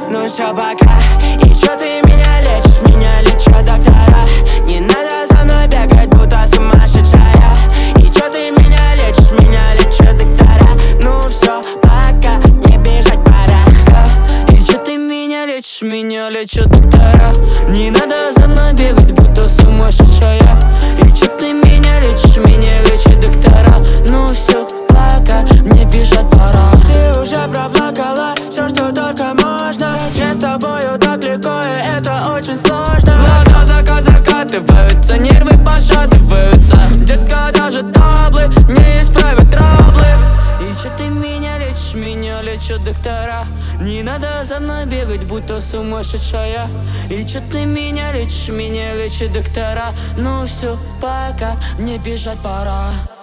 ну все, пока. И чё ты меня лечат доктора. Не надо за мной бегать, будто сумасшедшая. И чё ты меня лечат доктора. Ну все, пока, мне бежать пора. И чё ты меня лечат доктора. Не надо за мной бегать, будто сумасшедшая. И чё ты меня лечат доктора. Ну все, пока, мне бежать пора. Ты уже проплакала все, что только можно. Мне с тобою так легко, и это очень сложно. Глаза закатываются, нервы пошатываются. Детка, даже таблы не исправят траблы. И чё ты меня лечат доктора. Не надо за мной бегать, будто сумасшедшая. И чё ты меня лечат доктора. Ну все, пока, мне бежать пора.